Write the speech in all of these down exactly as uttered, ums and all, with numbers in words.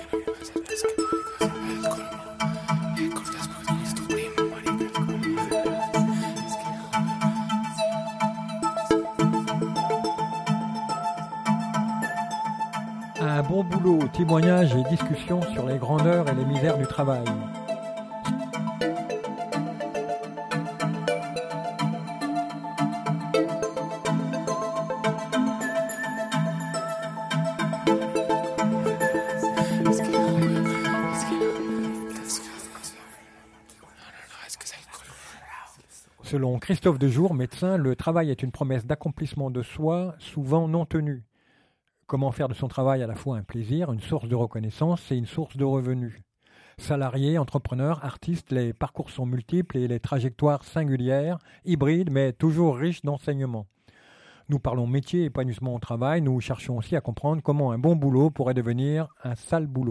Un bon boulot, témoignages et discussions sur les grandeurs et les misères du travail. Selon Christophe Dejour, médecin, le travail est une promesse d'accomplissement de soi, souvent non tenue. Comment faire de son travail à la fois un plaisir, une source de reconnaissance et une source de revenus. Salariés, entrepreneurs, artistes, les parcours sont multiples et les trajectoires singulières, hybrides, mais toujours riches d'enseignements. Nous parlons métier et épanouissement au travail, nous cherchons aussi à comprendre comment un bon boulot pourrait devenir un sale boulot.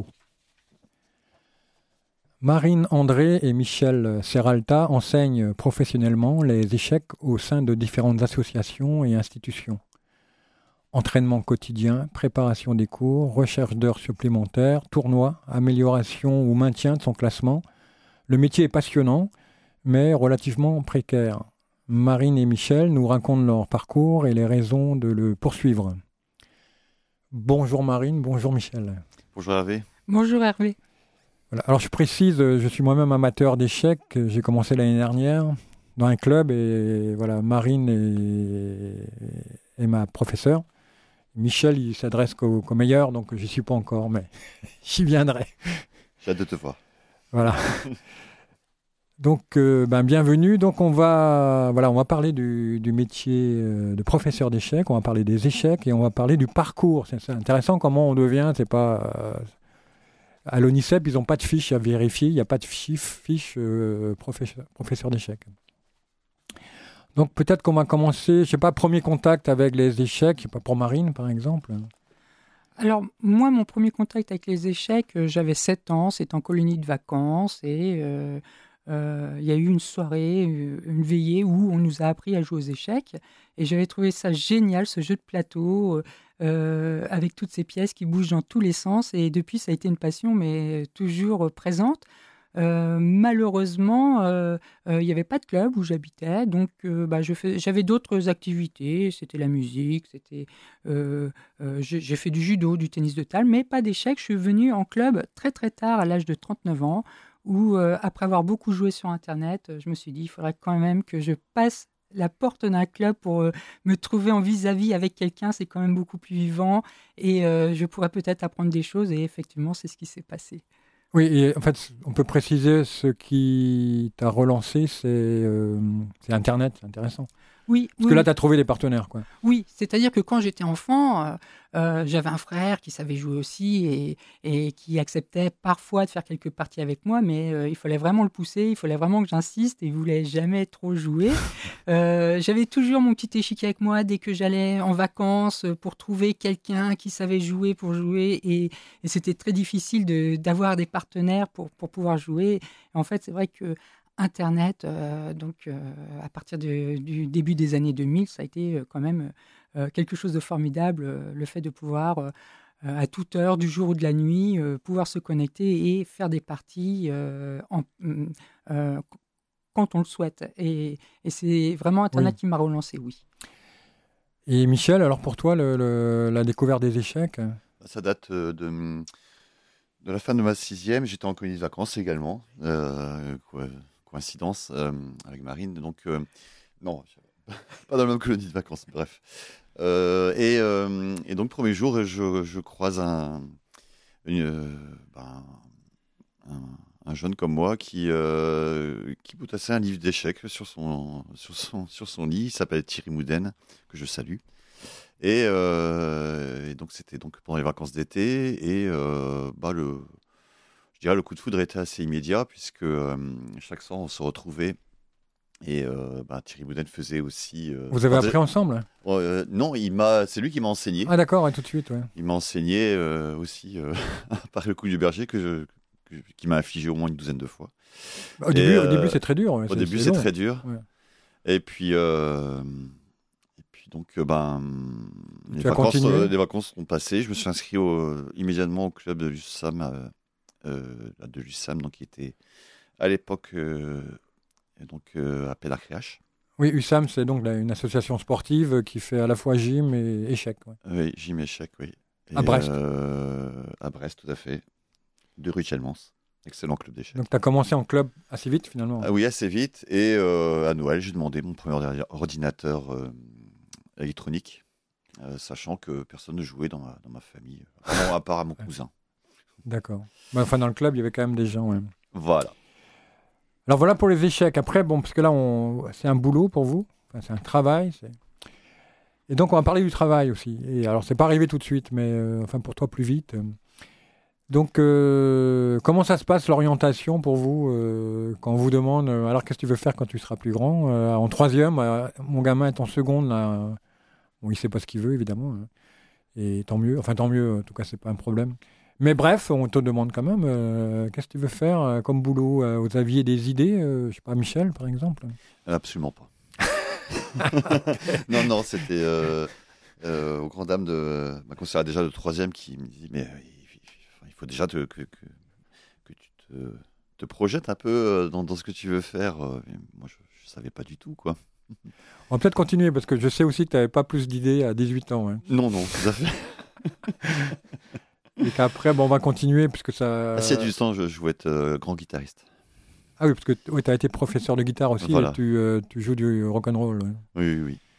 Marine André et Michel Serralta enseignent professionnellement les échecs au sein de différentes associations et institutions. Entraînement quotidien, préparation des cours, recherche d'heures supplémentaires, tournois, amélioration ou maintien de son classement. Le métier est passionnant, mais relativement précaire. Marine et Michel nous racontent leur parcours et les raisons de le poursuivre. Bonjour Marine, bonjour Michel. Bonjour Hervé. Bonjour Hervé. Voilà. Alors je précise, je suis moi-même amateur d'échecs. J'ai commencé l'année dernière dans un club et voilà, Marine est, est ma professeure. Michel, il s'adresse qu'aux, qu'aux meilleurs, donc j'y suis pas encore, mais j'y viendrai. J'ai hâte de te voir. Voilà. Donc, euh, ben, bienvenue. Donc, on va, voilà, on va parler du, du métier euh, de professeur d'échecs. On va parler des échecs et on va parler du parcours. C'est, c'est intéressant comment on devient. C'est pas euh, à l'ONICEP, ils n'ont pas de fiche à vérifier. Il n'y a pas de fiche, fiche euh, professeur, professeur d'échecs. Donc peut-être qu'on va commencer, je ne sais pas, premier contact avec les échecs, je sais pas, pour Marine par exemple. Alors moi, mon premier contact avec les échecs, euh, j'avais sept ans, c'était en colonie de vacances et il euh, euh, y a eu une soirée, une veillée où on nous a appris à jouer aux échecs et j'avais trouvé ça génial, ce jeu de plateau euh, avec toutes ces pièces qui bougent dans tous les sens et depuis ça a été une passion mais toujours présente. Euh, malheureusement, il euh, n'y euh, avait pas de club où j'habitais, donc euh, bah, je fais, j'avais d'autres activités, c'était la musique, c'était, euh, euh, j'ai, j'ai fait du judo, du tennis de table, mais pas d'échecs. Je suis venu en club très très tard, à l'âge de trente-neuf ans, où euh, après avoir beaucoup joué sur Internet, je me suis dit, il faudrait quand même que je passe la porte d'un club pour euh, me trouver en vis-à-vis avec quelqu'un, c'est quand même beaucoup plus vivant, et euh, je pourrais peut-être apprendre des choses, et effectivement, c'est ce qui s'est passé. Oui, et en fait, on peut préciser ce qui t'a relancé, c'est, euh, c'est Internet, c'est intéressant. Oui, Parce oui, que là, tu as trouvé des partenaires, quoi. Oui, c'est-à-dire que quand j'étais enfant, euh, euh, j'avais un frère qui savait jouer aussi et, et qui acceptait parfois de faire quelques parties avec moi, mais euh, il fallait vraiment le pousser, il fallait vraiment que j'insiste et il ne voulait jamais trop jouer. Euh, j'avais toujours mon petit échiquier avec moi dès que j'allais en vacances pour trouver quelqu'un qui savait jouer pour jouer et, et c'était très difficile de, d'avoir des partenaires pour, pour pouvoir jouer. En fait, c'est vrai que Internet, euh, donc euh, à partir de, du début des années deux mille, ça a été euh, quand même euh, quelque chose de formidable, euh, le fait de pouvoir, euh, à toute heure du jour ou de la nuit, euh, pouvoir se connecter et faire des parties euh, en, euh, quand on le souhaite. Et, et c'est vraiment Internet oui. qui m'a relancé, oui. Et Michel, alors pour toi, le, le, la découverte des échecs ? Ça date de, de la fin de ma sixième, j'étais en colonie de vacances également. Euh, quoi. Coïncidence euh, avec Marine, donc euh, non, pas dans la même colonie de vacances, bref. Euh, et, euh, et donc, premier jour, je, je croise un, une, euh, ben, un, un jeune comme moi qui, euh, qui potassait un livre d'échecs sur son, sur son, sur son lit. Il s'appelle Thierry Mouden, que je salue. Et, euh, et donc, c'était donc pendant les vacances d'été, et euh, bah, le. Je dirais le coup de foudre était assez immédiat puisque euh, chaque soir on se retrouvait et euh, bah, Thierry Mouden faisait aussi. Euh, Vous avez appris de... ensemble ? euh, Non, il m'a, c'est lui qui m'a enseigné. Ah d'accord, ouais, tout de suite. Ouais. Il m'a enseigné euh, aussi euh, par le coup du berger que je, que, qui m'a affligé au moins une douzaine de fois. Au, début, euh, au début c'est très dur. Ouais, au c'est, début c'est, c'est long. très dur. Ouais. Et puis, euh, et puis puis donc, euh, ben, les Tu as vacances, continué euh, les vacances sont passées. Je me suis inscrit au, immédiatement au club de l'U S A M, euh, euh, de l'U S A M, donc qui était à l'époque euh, donc euh, à Pédard-Créache. Oui, U S A M, c'est donc la- une association sportive qui fait à la fois gym et échecs. Ouais. Oui, gym échec, oui. À Brest. euh, À Brest, tout à fait. De rue de Chelmans. Excellent club d'échecs. Donc, tu as commencé en club assez vite, finalement. Ah oui, assez vite. Et euh, à Noël, j'ai demandé mon premier ordi- ordinateur euh, électronique, euh, sachant que personne ne jouait dans ma, dans ma famille, euh, non, à part à mon cousin. D'accord. Bah, enfin, dans le club, il y avait quand même des gens. Ouais. Voilà. Alors, voilà pour les échecs. Après, bon, parce que là, on... c'est un boulot pour vous. Enfin, c'est un travail. C'est... Et donc, on va parler du travail aussi. Et alors, c'est pas arrivé tout de suite, mais euh, enfin, pour toi, plus vite. Donc, euh, comment ça se passe l'orientation pour vous euh, quand on vous demande euh, alors qu'est-ce que tu veux faire quand tu seras plus grand euh, En troisième, euh, mon gamin est en seconde là. euh, Bon, il sait pas ce qu'il veut évidemment, hein, et tant mieux. Enfin, tant mieux. En tout cas, c'est pas un problème. Mais bref, on te demande quand même euh, qu'est-ce que tu veux faire euh, comme boulot. euh, Vous aviez des idées, euh, je sais pas, Michel par exemple. Absolument pas. non, non, c'était euh, euh, aux grandes dames de ma conseillère déjà de troisième qui me dit mais euh, il, il faut déjà te, que, que, que tu te, te projettes un peu euh, dans, dans ce que tu veux faire. Euh, et moi, je, je savais pas du tout, quoi. On va peut-être continuer parce que je sais aussi que tu n'avais pas plus d'idées à dix-huit ans. Hein. Non, non, tout à fait. Et qu'après, bon, on va continuer puisque ça. À du temps, je, je voulais être euh, grand guitariste. Ah oui, parce que oui, tu as été professeur de guitare aussi Voilà. et tu, euh, tu joues du rock'n'roll. Ouais. Oui, oui, oui.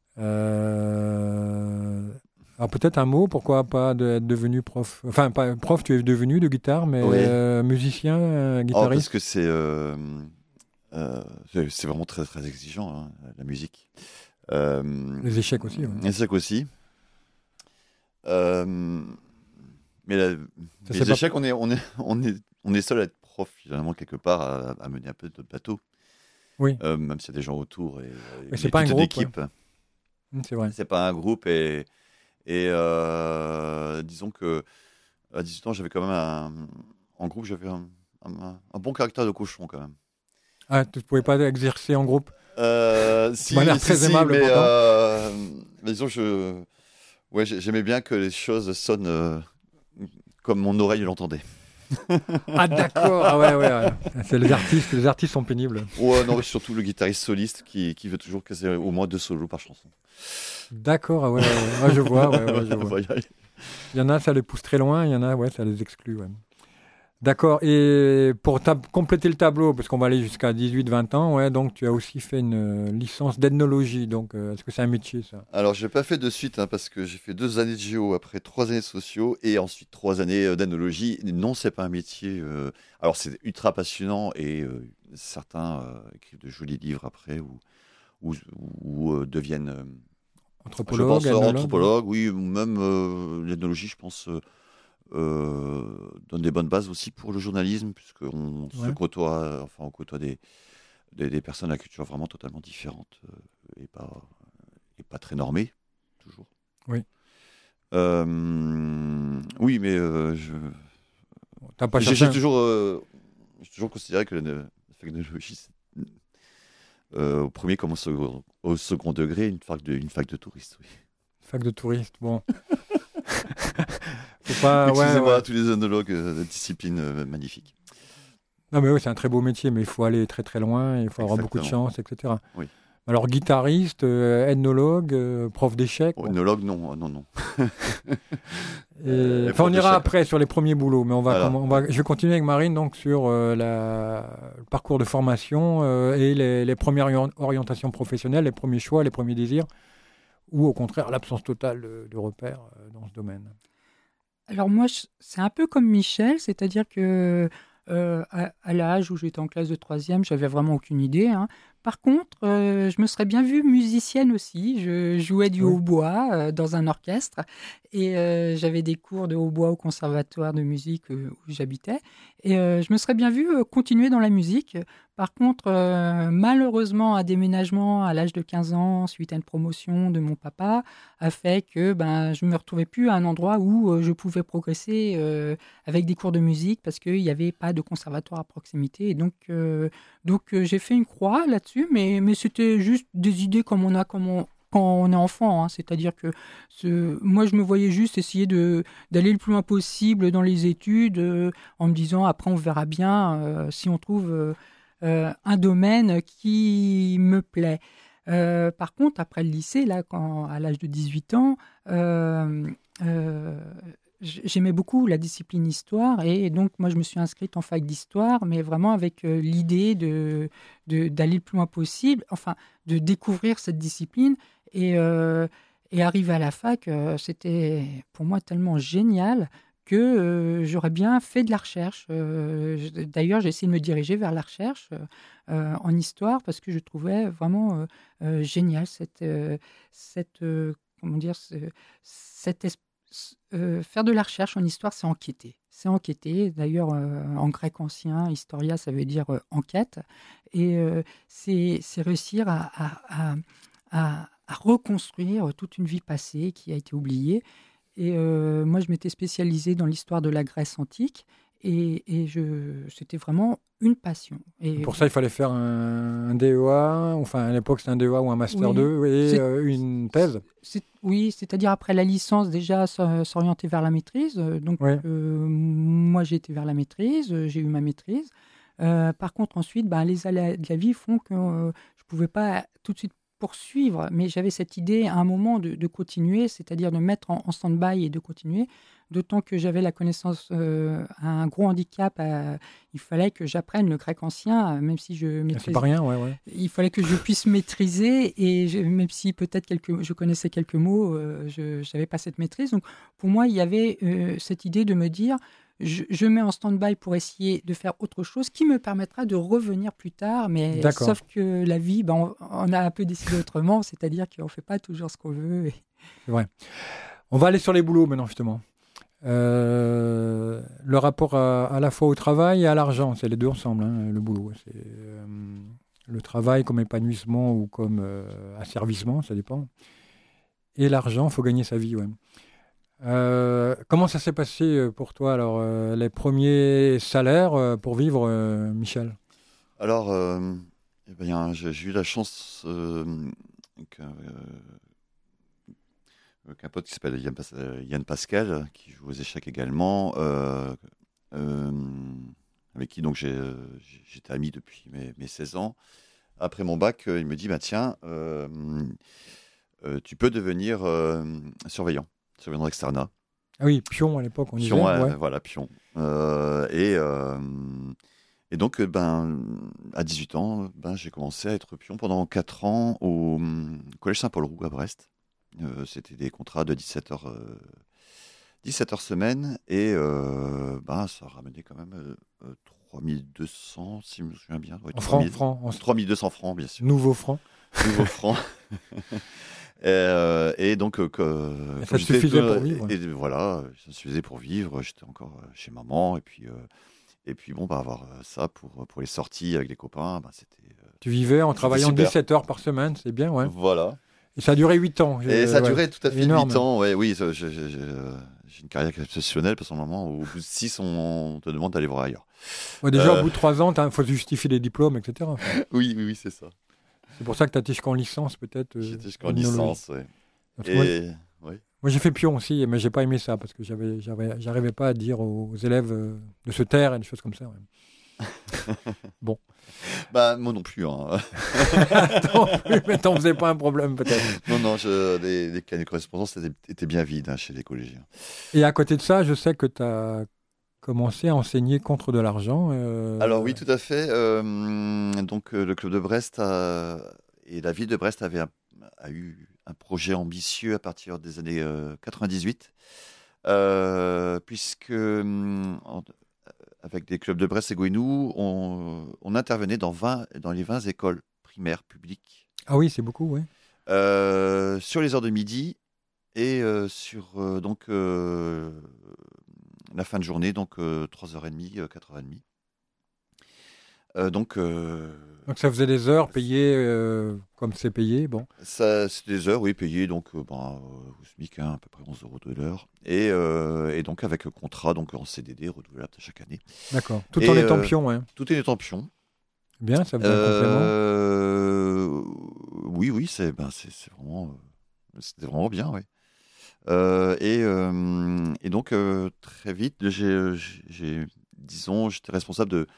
Euh... Alors peut-être un mot, pourquoi pas de, être devenu prof. Enfin, pas prof, tu es devenu de guitare, mais Oui. euh, musicien, euh, Oh, guitariste. parce que c'est, euh, euh, c'est c'est vraiment très, très exigeant, hein, la musique. Euh, Les échecs aussi. Ouais. Les échecs aussi. Euh, mais la, Ça, les c'est pas- échecs, on est, on, est, on, est, on est seul à être prof, finalement, quelque part, à, à mener un peu notre bateau. Oui. Euh, même s'il y a des gens autour. Et, et Mais c'est pas un toute groupe, l'équipe. Mmh, c'est vrai. C'est pas un groupe. Et, et euh, disons que à dix-huit ans, j'avais quand même un. En groupe, j'avais un, un, un bon caractère de cochon, quand même. Ah, tu ne pouvais pas exercer en groupe. Euh, si, Tu m'as l'air si, très si, aimable, mais, pourtant. euh, mais disons, je, ouais, j'ai- j'aimais bien que les choses sonnent euh, comme mon oreille l'entendait. Ah d'accord. Ah ouais, ouais. ouais. C'est les artistes. Les artistes sont pénibles. Ouais, non, surtout le guitariste soliste qui, qui veut toujours qu'il y ait au moins deux solos par chanson. D'accord. Ah ouais, ouais, ouais. Ouais, je vois. Ouais, ouais, je vois. Voilà. Il y en a, ça les pousse très loin. Il y en a, ouais, ça les exclut. Ouais. D'accord. Et pour tab- compléter le tableau, parce qu'on va aller jusqu'à dix-huit vingt ans, ouais, donc tu as aussi fait une euh, licence d'ethnologie. Donc, euh, est-ce que c'est un métier, ça? Alors, je l'ai pas fait de suite hein, parce que j'ai fait deux années de géo après trois années de sociaux et ensuite trois années euh, d'ethnologie. Non, c'est pas un métier. euh, Alors, c'est ultra passionnant et euh, certains euh, écrivent de jolis livres après ou, ou, ou, euh, deviennent. euh, Anthropologue, je pense euh, ethnologue. anthropologue, oui, ou même euh, l'ethnologie, je pense, euh, euh, donne des bonnes bases aussi pour le journalisme, puisqu'on Ouais. se côtoie, enfin, on côtoie des, des, des personnes à culture vraiment totalement différente euh, et, pas, et pas très normées, toujours. Oui. Euh, oui, mais euh, je, T'as pas j'ai, cherché j'ai un- toujours, euh, j'ai toujours considéré que la la technologie, c'est, euh, au premier comme au second, au second degré, une fac de, une fac de touristes. Oui. fac de touriste. Bon. Faut pas. Ouais, Excusez-moi, ouais. tous les œnologues euh, de discipline euh, magnifique. Non, mais oui, c'est un très beau métier, mais il faut aller très très loin, il faut avoir beaucoup de Exactement. chance, et cetera. Oui. Alors, guitariste, euh, ethnologue, euh, prof d'échecs. Oh, bon. œnologue, non, non, non. Et- Euh, enfin, on prof ira d'échecs. après sur les premiers boulots, mais on va, Voilà. comment- on va, je vais continuer avec Marine donc sur euh, la, le parcours de formation euh, et les, les premières orient- orientations professionnelles, les premiers choix, les premiers désirs, ou au contraire l'absence totale de, de repères euh, dans ce domaine. Alors moi, je- c'est un peu comme Michel, c'est-à-dire que euh, à, à l'âge où j'étais en classe de troisième, j'avais vraiment aucune idée. hein. Par contre, euh, je me serais bien vue musicienne aussi. Je jouais du Oui. hautbois euh, dans un orchestre et euh, j'avais des cours de hautbois au conservatoire de musique euh, où j'habitais. Et euh, je me serais bien vue euh, continuer dans la musique. Par contre, euh, malheureusement, un déménagement à l'âge de quinze ans, suite à une promotion de mon papa, a fait que ben, je ne me retrouvais plus à un endroit où euh, je pouvais progresser euh, avec des cours de musique parce qu'il n'y avait pas de conservatoire à proximité. Et donc, euh, donc euh, j'ai fait une croix là-dessus, mais, mais c'était juste des idées comme on a comme on, quand on est enfant, hein. C'est-à-dire que ce, moi, je me voyais juste essayer de, d'aller le plus loin possible dans les études, euh, en me disant, après, on verra bien euh, si on trouve euh, euh, un domaine qui me plaît. Euh, par contre, après le lycée, là, quand, à l'âge de dix-huit ans, euh, euh, j'aimais beaucoup la discipline histoire et donc moi je me suis inscrite en fac d'histoire, mais vraiment avec euh, l'idée de, de, d'aller le plus loin possible, enfin de découvrir cette discipline et, euh, et arriver à la fac, euh, c'était pour moi tellement génial que euh, j'aurais bien fait de la recherche. Euh, d'ailleurs, j'ai essayé de me diriger vers la recherche euh, en histoire parce que je trouvais vraiment euh, euh, génial cette, euh, cette euh, comment dire, ce, cette espèce. Euh, faire de la recherche en histoire, c'est enquêter. C'est enquêter. D'ailleurs, euh, en grec ancien, historia, ça veut dire euh, enquête. Et euh, c'est, c'est réussir à, à, à, à reconstruire toute une vie passée qui a été oubliée. Et euh, moi, je m'étais spécialisée dans l'histoire de la Grèce antique. Et, et je, c'était vraiment une passion. Et pour ça, il fallait faire un, un D E A, enfin à l'époque c'était un D E A ou un Master oui, deux et euh, une thèse. C'est, oui, c'est-à-dire après la licence déjà s'orienter vers la maîtrise. Donc oui. euh, moi j'ai été vers la maîtrise, j'ai eu ma maîtrise. Euh, par contre ensuite, ben, les aléas de la vie font que euh, je ne pouvais pas tout de suite poursuivre, mais j'avais cette idée à un moment de, de continuer, c'est-à-dire de mettre en, en stand-by et de continuer. D'autant que j'avais la connaissance, euh, un gros handicap, euh, il fallait que j'apprenne le grec ancien, euh, même si je maîtrise. C'est pas rien, ouais, ouais. Il fallait que je puisse maîtriser, et je, même si peut-être quelques, je connaissais quelques mots, euh, je n'avais pas cette maîtrise. Donc pour moi, il y avait euh, cette idée de me dire, je, je mets en stand-by pour essayer de faire autre chose qui me permettra de revenir plus tard, mais D'accord. Sauf que la vie, ben, on, on a un peu décidé autrement, c'est-à-dire qu'on ne fait pas toujours ce qu'on veut. Et... C'est vrai. On va aller sur les boulots maintenant, justement. Euh, le rapport à, à la fois au travail et à l'argent, c'est les deux ensemble, hein, le boulot. C'est euh, le travail comme épanouissement ou comme euh, asservissement, ça dépend. Et l'argent, il faut gagner sa vie. Ouais. Euh, comment ça s'est passé pour toi, alors, euh, les premiers salaires euh, pour vivre, euh, Michel ? Alors, euh, eh bien, j'ai, j'ai eu la chance euh, que... Euh, qu'un pote qui s'appelle Yann, Pas- Yann Pascal, qui joue aux échecs également, euh, euh, avec qui donc j'ai, j'étais ami depuis mes, mes seize ans. Après mon bac, il me dit bah, tiens, euh, euh, tu peux devenir euh, surveillant, surveillant d'externat. Ah oui, pion à l'époque, on disait. Pion, euh, ouais. voilà, pion. Euh, et, euh, et donc, ben, à dix-huit ans, ben, j'ai commencé à être pion pendant quatre ans au Collège Saint-Paul-Roux à Brest. Euh, c'était des contrats de dix-sept heures, euh, dix-sept heures semaine et euh, bah, ça ramenait quand même euh, trois mille deux cents, si je me souviens bien. Ouais, en francs, francs. En... trois mille deux cents francs, bien sûr. Nouveaux francs. Nouveaux francs. et, euh, et donc, euh, et ça suffisait pour vivre. Et, et voilà, ça suffisait pour vivre. J'étais encore chez maman et puis, euh, et puis bon, bah, avoir ça pour, pour les sorties avec les copains, bah, c'était. Euh, tu vivais en travaillant dix-sept heures par semaine, c'est bien, ouais. Voilà. Et ça a duré huit ans. Et ça a duré ouais. tout à fait Énorme. huit ans. Ouais, oui, j'ai, j'ai, j'ai, j'ai une carrière exceptionnelle parce qu'au moment où, au bout de six, on te demande d'aller voir ailleurs. Ouais, déjà, euh... au bout de trois ans, il faut justifier les diplômes, et cetera. Enfin. oui, oui, oui, c'est ça. C'est pour ça que tu as été jusqu'en licence, peut-être. Euh, J'étais jusqu'en licence, oui. Et... Moi, ouais. moi, j'ai fait pion aussi, mais j'ai pas aimé ça parce que j'avais, j'avais, j'arrivais pas à dire aux élèves euh, de se taire et des choses comme ça. Ouais. Bon. Bah, moi non plus. Hein. non plus, mais t'en faisais pas un problème peut-être. Non, non, je, les, les carnets de correspondance étaient, étaient bien vides hein, chez les collégiens. Et à côté de ça, je sais que tu as commencé à enseigner contre de l'argent. Euh... Alors oui, tout à fait. Euh, donc euh, le club de Brest a, et la ville de Brest avait un, a eu un projet ambitieux à partir des années euh, quatre-vingt-dix-huit, euh, puisque en, avec des clubs de Brest et Gouesnou, on, on intervenait dans, vingt, dans les vingt écoles primaires publiques. Ah oui, c'est beaucoup, oui. Euh, sur les heures de midi et euh, sur euh, donc, euh, la fin de journée, donc euh, trois heures trente, quatre heures trente. Euh, donc, euh, donc ça faisait des heures payées euh, comme c'est payé, bon. Ça, c'est des heures, oui, payées donc euh, ben, euh, au SMIC, hein, à peu près onze euros de l'heure, et, euh, et donc avec contrat donc en C D D renouvelable chaque année. D'accord. Tout et, en étant euh, pion, hein. Tout en étant pion. Bien, ça faisait euh, un complément. oui, oui, c'est, ben, c'est, c'est vraiment, euh, c'était vraiment bien, oui. Euh, et, euh, et donc, euh, très vite, j'ai, j'ai, j'ai- disons, j'étais responsable de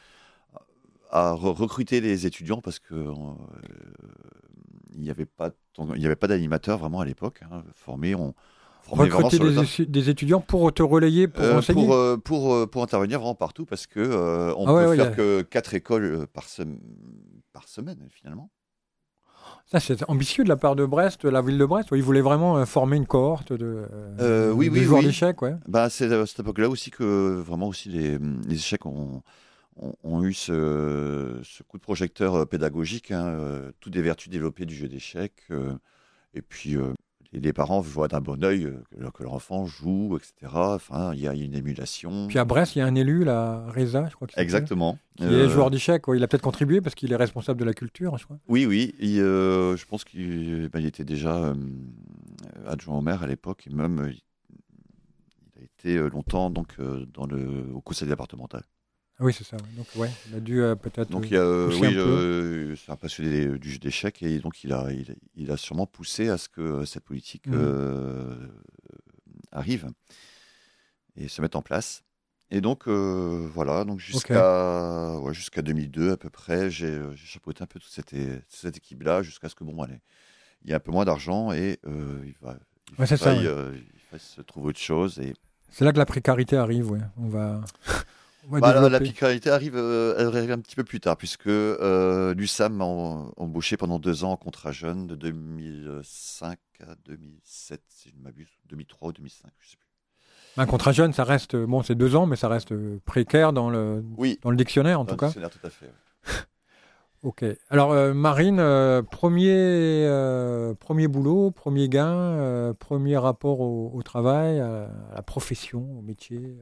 à re- recruter les étudiants parce que euh, il n'y avait pas, tant- il y avait pas d'animateur vraiment à l'époque, hein, formé. On formait vraiment Recruter sur le des, tas. étu- des étudiants pour te relayer, pour Euh, enseigner. pour, euh, pour, euh, pour intervenir vraiment partout parce que euh, on Ah ouais, peut ouais, faire y a- que quatre écoles euh, par, sem- par semaine finalement. Ça, c'est ambitieux de la part de Brest, de la ville de Brest. Ils voulaient vraiment euh, former une cohorte de, euh, Euh, oui, de oui, joueurs oui. d'échecs. Ouais. Bah, c'est à cette époque-là aussi que vraiment aussi les, les échecs ont, ont, ont eu ce, ce coup de projecteur euh, pédagogique, hein, euh, toutes les vertus développées du jeu d'échecs. euh, et puis euh, les, les parents voient d'un bon œil euh, que, leur que leur enfant joue, et cetera. Enfin, il y a une émulation. Puis à Brest, il y a un élu, là, Reza, je crois qu'il s'appelle, Exactement. qui Euh, est joueur d'échecs. Ouais. Il a peut-être contribué parce qu'il est responsable de la culture, je crois. Oui, oui. il, euh, je pense qu'il ben, il était déjà euh, adjoint au maire à l'époque et même euh, il a été euh, longtemps donc euh, dans le au conseil départemental. Ah oui, c'est ça. Ouais. Donc, ouais, il a dû euh, peut-être. Donc euh, il y a, euh, pousser oui, un peu. euh, c'est un passionné des- du jeu d'échecs et donc il a, il, a- il a sûrement poussé à ce que euh, cette politique Mhm. euh, arrive et se mette en place. Et donc euh, voilà, donc jusqu'à ouais, jusqu'à deux mille deux à peu près, j'ai euh, j'ai chapeauté un peu toute cette, é- cette équipe-là jusqu'à ce que bon, allez, il y a un peu moins d'argent et euh, il va, il Ouais, c'est ça, faille, ouais. euh, il faille se trouver autre chose et C'est là que la précarité arrive. Ouais. On va, on va bah, la, la développer. précarité arrive, euh, elle arrive un petit peu plus tard, puisque euh, l'U S A M m'a en- embauché pendant deux ans en contrat jeune, de deux mille cinq à deux mille sept, si je ne m'abuse, deux mille trois ou deux mille cinq, je ne sais plus. Un contrat jeune, ça reste, bon, c'est deux ans, mais ça reste euh, précaire dans le, Oui, dans le dictionnaire, en dans tout le cas. dictionnaire, tout à fait. Ouais. Ok. Alors, euh, Marine, euh, premier, euh, premier boulot, premier gain, euh, premier rapport au, au travail, à, à la profession, au métier.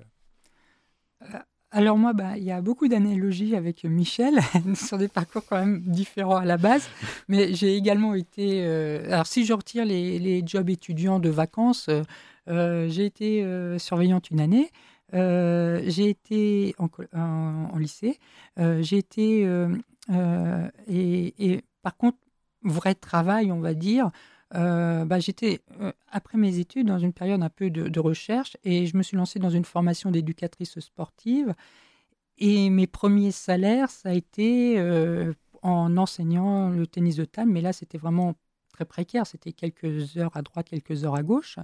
Alors moi, bah, il y a beaucoup d'analogies avec Michel, sur des parcours quand même différents à la base, mais j'ai également été... euh, alors si je retire les, les jobs étudiants de vacances, euh, euh, j'ai été euh, surveillante une année, euh, j'ai été en, co- en- en lycée, euh, j'ai été... euh, euh, et, et par contre, vrai travail, on va dire, euh, bah, j'étais, euh, après mes études, dans une période un peu de, de recherche et je me suis lancée dans une formation d'éducatrice sportive. Et mes premiers salaires, ça a été euh, en enseignant le tennis de table, mais là, c'était vraiment très précaire. C'était quelques heures à droite, quelques heures à gauche.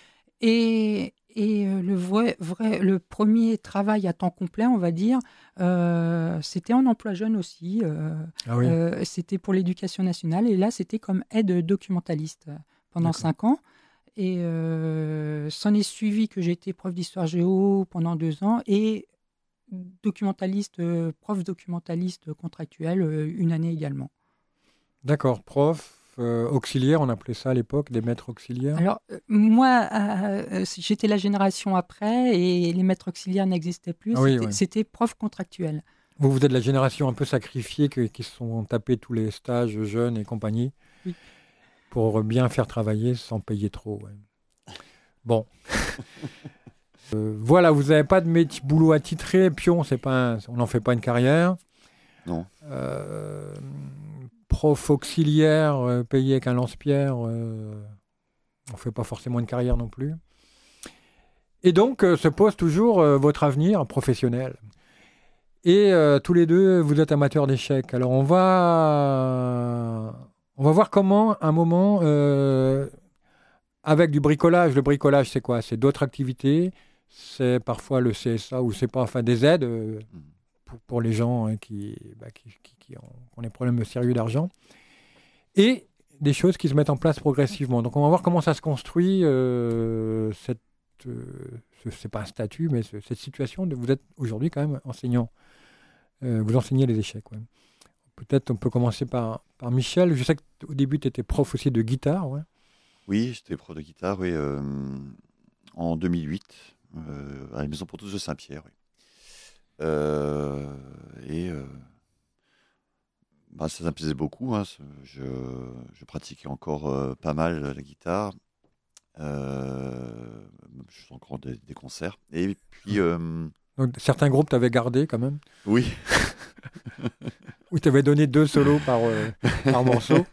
Et, et euh, le, vrai, vrai, le premier travail à temps complet, on va dire, euh, c'était en emploi jeune aussi. euh, Ah oui. euh, c'était pour l'éducation nationale. Et là, c'était comme aide documentaliste pendant D'accord. cinq ans. Et euh, s'en est suivi que j'ai été prof d'histoire géo pendant deux ans et documentaliste, euh, prof documentaliste contractuel euh, une année également. D'accord. Prof, euh, auxiliaire, on appelait ça à l'époque, des maîtres auxiliaires. Alors, euh, moi, euh, euh, j'étais la génération après et les maîtres auxiliaires n'existaient plus. Ah oui, c'était, ouais. c'était prof contractuel. Vous, vous êtes la génération un peu sacrifiée que- qui se sont tapés tous les stages jeunes et compagnie Oui. pour bien faire travailler sans payer trop. Ouais. Bon. Euh, voilà, vous n'avez pas de métier, boulot attitré, pion, c'est pas un- on n'en fait pas une carrière. Non. Euh, prof auxiliaire, euh, payé avec un lance-pierre, euh, on ne fait pas forcément une carrière non plus. Et donc, euh, se pose toujours euh, votre avenir professionnel. Et euh, tous les deux, vous êtes amateurs d'échecs. Alors, on va, on va voir comment, à un moment, euh, avec du bricolage, le bricolage, c'est quoi? C'est d'autres activités. C'est parfois le C S A ou c'est pas, enfin des aides euh, pour, pour les gens hein, qui, bah, qui, qui, qui ont, ont des problèmes sérieux d'argent. Et des choses qui se mettent en place progressivement. Donc on va voir comment ça se construit, euh, cette, euh, ce, c'est pas un statut, mais ce, cette situation de vous êtes aujourd'hui quand même enseignant. Euh, vous enseignez les échecs. Ouais. Peut-être on peut commencer par, par Michel. Je sais qu'au début tu étais prof aussi de guitare. Ouais. Oui, j'étais prof de guitare, oui, euh, en deux mille huit, euh, à la Maison pour tous de Saint-Pierre. Oui. Euh, et euh, bah, ça, ça me plaisait beaucoup. Hein, ce- je, je pratiquais encore euh, pas mal la guitare. Euh, je fais encore des, des concerts. Et puis, euh, Donc certains groupes t'avaient gardé quand même. oui. Ou tu avais donné deux solos par, euh, par morceau.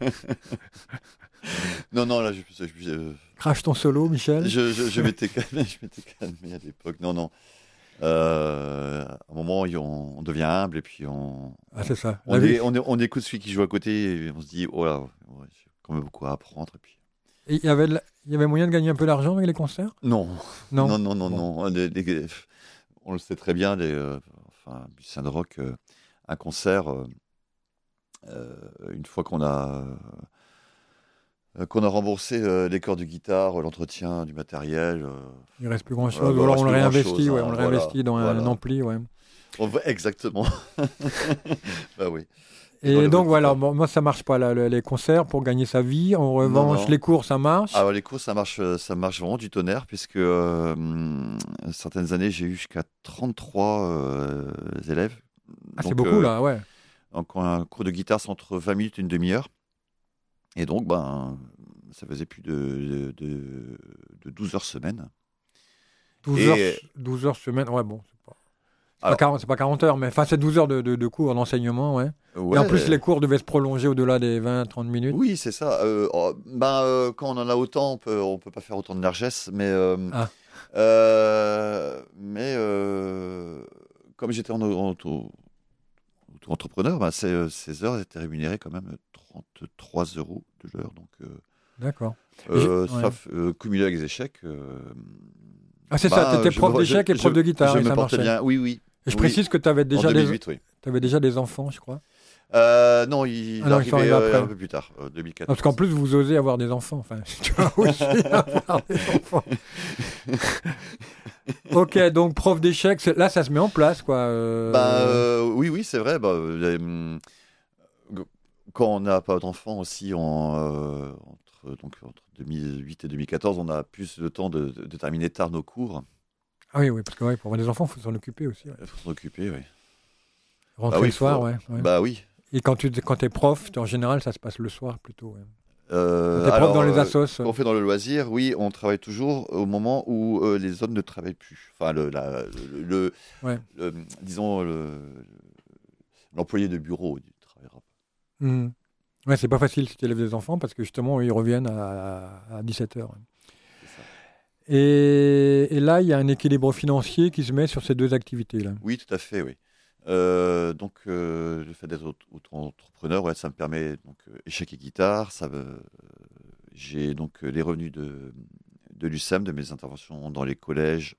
Non, non, là, je... je, je Crache ton solo, Michel. Je, je, je m'étais calmé, je m'étais calmé à l'époque. Non, non. Euh, à un moment, on, on devient humble et puis on... Ah, c'est ça. On, est, on, est, on écoute celui qui joue à côté et on se dit, oh là, ouais, j'ai quand même beaucoup à apprendre. Et puis... Et il y avait, de, il y avait moyen de gagner un peu d'argent avec les concerts? Non. Non, non, non, non. bon. non. Les, les, on le sait très bien, les, euh, enfin, musiciens de rock, euh, un concert, euh, euh, une fois qu'on a... Euh, qu'on a remboursé euh, les corps de guitare, l'entretien du matériel. Euh, il ne reste plus grand-chose. Euh, ou alors on le réinvestit, chose, ouais, hein, on le voilà, réinvestit dans voilà. un ampli. Ouais. On va, exactement. Bah oui. Et, et donc voilà, bon, moi ça marche pas là, les concerts pour gagner sa vie. En revanche, non, non. les cours ça marche. Ah ouais, les cours ça marche, ça marche vraiment du tonnerre puisque euh, certaines années j'ai eu jusqu'à trente-trois euh, élèves. Ah, c'est beaucoup euh, là, ouais. Donc un cours de guitare c'est entre vingt minutes et une demi-heure. Et donc ben ça faisait plus de, de, de douze heures semaine. douze, et... heures, douze heures semaine, ouais bon. C'est pas... Alors, pas quarante, c'est pas quarante heures, mais enfin, c'est douze heures de, de, de cours d'enseignement, ouais. ouais. Et en plus, les cours devaient se prolonger au-delà des vingt à trente minutes. Oui, c'est ça. Euh, oh, ben, euh, quand on en a autant, on peut, on peut pas faire autant de largesse, mais, euh, ah. euh, mais euh, comme j'étais en, en, en auto-entrepreneur, ben, ces, ces heures étaient rémunérées quand même trente-trois euros de l'heure. Donc, euh, d'accord. Euh, ouais. Sauf euh, cumulé avec les échecs. Euh, ah, c'est bah, ça, tu étais prof d'échecs et prof de guitare. Je et me ça portais marchait. bien, oui, oui. Et je oui. précise que tu avais déjà, deux mille huit, des... oui. avais déjà des enfants, je crois. Euh, non, il ah non, arrivait euh, un peu plus tard, euh, deux mille quatorze. Parce qu'en plus, vous osez avoir des enfants. Enfin, tu vas aussi avoir des enfants. Ok, donc prof d'échecs, là, ça se met en place, quoi. Euh... Bah, euh, oui, oui, c'est vrai. Bah, euh, quand on n'a pas d'enfants aussi, on, euh, entre, donc, entre deux mille huit et deux mille quatorze, on a plus de temps de, de, de terminer tard nos cours. Ah oui, oui, parce que ouais, pour avoir des enfants, il faut s'en occuper aussi. Il ouais. faut s'en occuper, oui. Rentrer bah oui, le soir, faut... ouais, ouais. Bah oui. Et quand tu quand es prof, en général, ça se passe le soir plutôt. Ouais. Euh, quand t'es prof dans les assos. Quand on fait dans le loisir, oui, on travaille toujours au moment où euh, les hommes ne travaillent plus. Enfin, le, la, le, le, ouais. le disons, le, l'employé de bureau ne travaillera pas. Mmh. Ouais, c'est pas facile si tu élèves des enfants parce que justement, ils reviennent à, à dix-sept heures. Et, et là, il y a un équilibre financier qui se met sur ces deux activités-là. Oui, tout à fait, oui. Euh, donc, euh, le fait d'être auto-entrepreneur, ouais, ça me permet donc euh, échecs et guitare. Ça, euh, j'ai donc les revenus de, de l'U S A M, de mes interventions dans les collèges,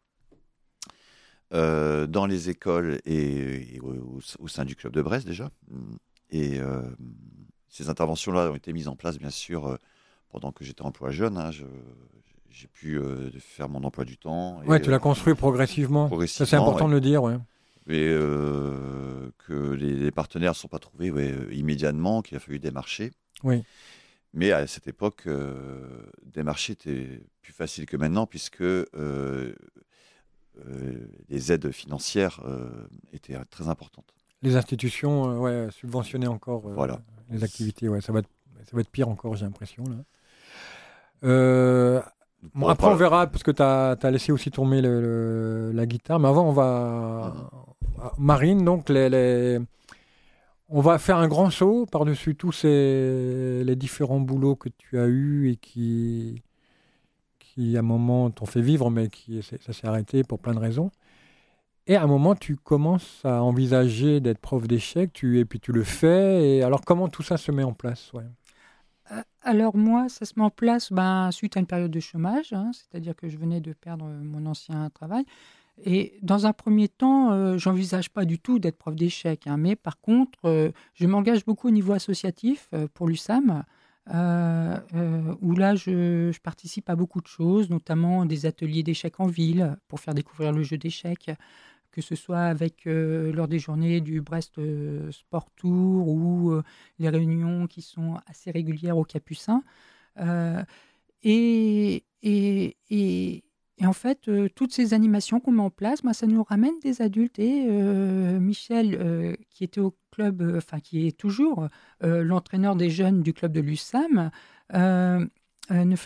euh, dans les écoles et, et au, au sein du club de Brest déjà. Et euh, ces interventions-là ont été mises en place, bien sûr, euh, pendant que j'étais emploi jeune. Hein, je, j'ai pu euh, faire mon emploi du temps. Ouais, et, tu l'as construit progressivement. progressivement. Ça, c'est important ouais. de le dire, ouais. Et euh, que les, les partenaires ne sont pas trouvés ouais, immédiatement, qu'il a fallu démarcher. Oui. Mais à cette époque, euh, démarcher était plus facile que maintenant, puisque euh, euh, les aides financières euh, étaient très importantes. Les institutions euh, ouais, subventionnaient encore euh, voilà. les activités. Ouais, ça, va être, ça va être pire encore, j'ai l'impression. Là. Euh, bon, après, on verra, parce que tu as laissé aussi tomber le, le, la guitare. Mais avant, on va... Mmh. Marine, donc, les, les... on va faire un grand saut par-dessus tous ces... les différents boulots que tu as eus et qui, qui à un moment, t'ont fait vivre, mais qui ça s'est arrêté pour plein de raisons. Et à un moment, tu commences à envisager d'être prof d'échecs, tu... et puis tu le fais. Et alors, comment tout ça se met en place? Ouais. Alors moi, ça se met en place ben, suite à une période de chômage, hein, c'est-à-dire que je venais de perdre mon ancien travail. Et dans un premier temps, euh, je n'envisage pas du tout d'être prof d'échecs, hein, mais par contre, euh, je m'engage beaucoup au niveau associatif euh, pour l'U S A M, euh, euh, où là, je, je participe à beaucoup de choses, notamment des ateliers d'échecs en ville pour faire découvrir le jeu d'échecs, que ce soit avec euh, lors des journées du Brest euh, Sport Tour ou euh, les réunions qui sont assez régulières au Capucin. Euh, et, et, et, et en fait, euh, toutes ces animations qu'on met en place, bah, ça nous ramène des adultes. Et euh, Michel, euh, qui était au club, enfin euh, qui est toujours euh, l'entraîneur des jeunes du club de l'U S A M, euh, euh, ne faisait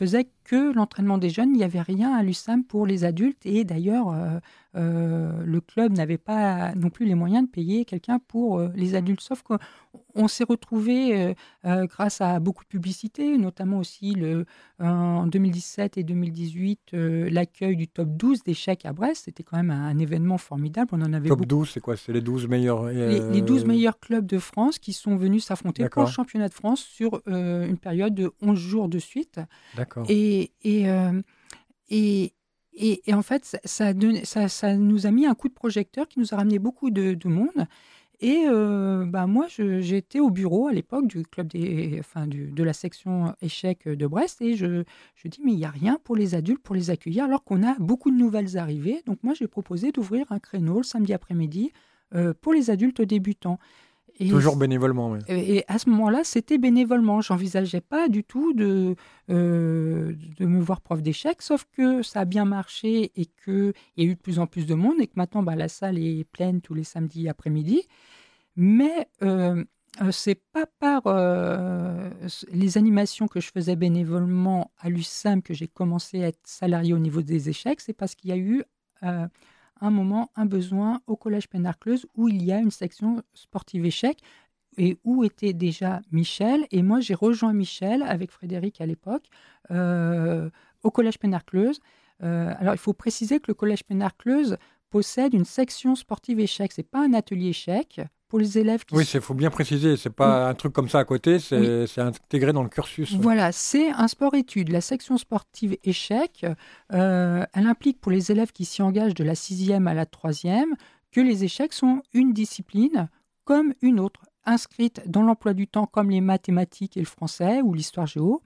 que l'entraînement des jeunes, il n'y avait rien à l'U S A M pour les adultes. Et d'ailleurs, euh, euh, le club n'avait pas non plus les moyens de payer quelqu'un pour euh, les adultes. Sauf qu'on s'est retrouvé euh, euh, grâce à beaucoup de publicité, notamment aussi le, euh, en deux mille dix-sept et deux mille dix-huit, euh, l'accueil du top douze d'échecs à Brest. C'était quand même un, un événement formidable. On en avait top beaucoup. douze, c'est quoi? C'est les douze meilleurs euh... les, les douze meilleurs clubs de France qui sont venus s'affronter D'accord. pour le championnat de France sur euh, une période de onze jours de suite. D'accord. Et, et, euh, et, et, et en fait, ça, ça, a donné, ça, ça nous a mis un coup de projecteur qui nous a ramené beaucoup de, de monde. Et euh, bah, moi, je, j'étais au bureau à l'époque du club des, enfin, du, de la section échecs de Brest et je, je dis mais il n'y a rien pour les adultes pour les accueillir alors qu'on a beaucoup de nouvelles arrivées. Donc moi, j'ai proposé d'ouvrir un créneau le samedi après-midi euh, pour les adultes débutants. Et toujours bénévolement, oui. Et, et à ce moment-là, c'était bénévolement. J'envisageais pas du tout de, euh, de me voir prof d'échecs, sauf que ça a bien marché et qu'il y a eu de plus en plus de monde et que maintenant, bah, la salle est pleine tous les samedis après-midi. Mais euh, euh, c'est pas par euh, les animations que je faisais bénévolement à l'U S A M que j'ai commencé à être salarié au niveau des échecs, c'est parce qu'il y a eu... Euh, un moment, un besoin au Collège Pénarcleuse où il y a une section sportive échecs et où était déjà Michel. Et moi, j'ai rejoint Michel avec Frédéric à l'époque euh, au Collège Pénarcleuse. Euh, alors, il faut préciser que le Collège Pénarcleuse possède une section sportive échecs. Ce n'est pas un atelier échecs. Pour les élèves qui oui, il faut bien préciser, c'est pas oui. un truc comme ça à côté, c'est, oui. c'est intégré dans le cursus. Voilà, c'est un sport-études. La section sportive échecs, euh, elle implique pour les élèves qui s'y engagent de la sixième à la troisième que les échecs sont une discipline comme une autre, inscrite dans l'emploi du temps comme les mathématiques et le français ou l'histoire géo.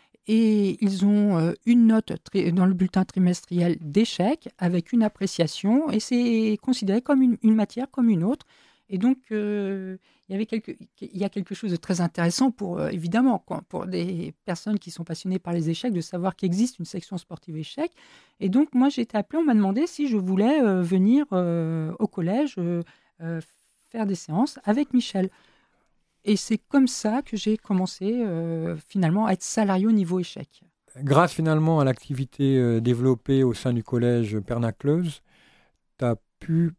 Et ils ont euh, une note tri- dans le bulletin trimestriel d'échecs avec une appréciation et c'est considéré comme une, une matière comme une autre. Et donc, euh, il, y avait quelque, il y a quelque chose de très intéressant pour, euh, évidemment, quoi, pour des personnes qui sont passionnées par les échecs, de savoir qu'il existe une section sportive échecs. Et donc, moi, j'ai été appelée, on m'a demandé si je voulais euh, venir euh, au collège euh, euh, faire des séances avec Michel. Et c'est comme ça que j'ai commencé, euh, finalement, à être salarié au niveau échecs. Grâce, finalement, à l'activité euh, développée au sein du collège Pénarcleuse, tu as pu...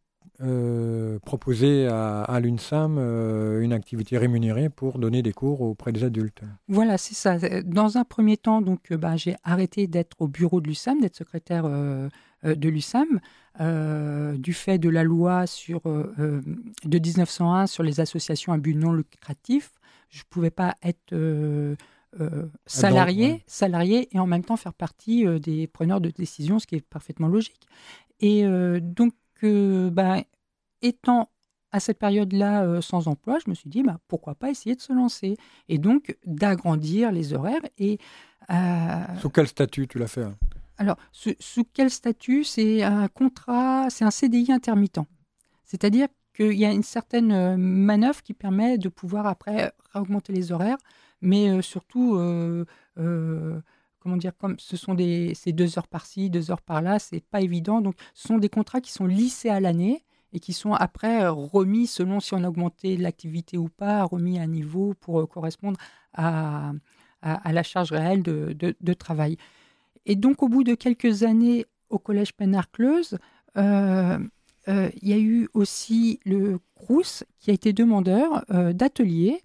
Euh, proposer à, à l'U N S A M euh, une activité rémunérée pour donner des cours auprès des adultes. Voilà, c'est ça. Dans un premier temps, donc, bah, j'ai arrêté d'être au bureau de l'U S A M, d'être secrétaire euh, de l'U S A M, euh, du fait de la loi sur, euh, de dix-neuf cent un sur les associations à but non lucratif. Je ne pouvais pas être euh, euh, salarié, Donc, ouais. salarié et en même temps faire partie euh, des preneurs de décision, ce qui est parfaitement logique. Et euh, donc, que, bah, étant à cette période-là euh, sans emploi, je me suis dit, bah, pourquoi pas essayer de se lancer et donc d'agrandir les horaires. Et, euh, sous quel statut tu l'as fait hein Alors, sous, sous quel statut? C'est un contrat, c'est un C D I intermittent. C'est-à-dire qu'il y a une certaine manœuvre qui permet de pouvoir après augmenter les horaires, mais euh, surtout... Euh, euh, Comment dire, comme ce sont des, c'est deux heures par-ci, deux heures par-là, c'est pas évident. Donc, ce sont des contrats qui sont lissés à l'année et qui sont après remis selon si on a augmenté l'activité ou pas, remis à niveau pour correspondre à, à, à la charge réelle de, de, de travail. Et donc, au bout de quelques années au Collège Pénarcleuse, euh, euh, il y a eu aussi le Crous qui a été demandeur euh, d'ateliers.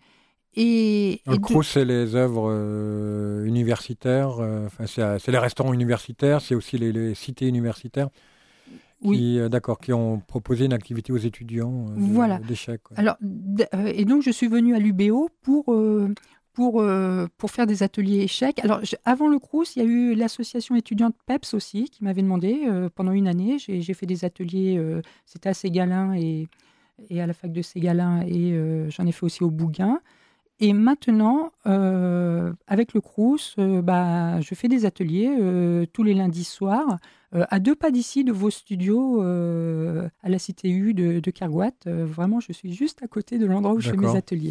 Et, le et Crous, de... c'est les œuvres euh, universitaires, euh, enfin, c'est, c'est les restaurants universitaires, c'est aussi les, les cités universitaires qui, oui. euh, d'accord, qui ont proposé une activité aux étudiants euh, de, voilà. d'échecs. Ouais. Alors, d- euh, et donc, je suis venue à l'U B O pour, euh, pour, euh, pour faire des ateliers échecs. Alors, je, avant le Crous, il y a eu l'association étudiante P E P S aussi qui m'avait demandé euh, pendant une année. J'ai, j'ai fait des ateliers, euh, c'était à Ségalin et, et à la fac de Ségalin et euh, j'en ai fait aussi au Bougain. Et maintenant, euh, avec le Crous, euh, bah, je fais des ateliers euh, tous les lundis soirs, euh, à deux pas d'ici de vos studios, euh, à la Cité U de, de Kerguat. Euh, vraiment, je suis juste à côté de l'endroit où D'accord. je fais mes ateliers.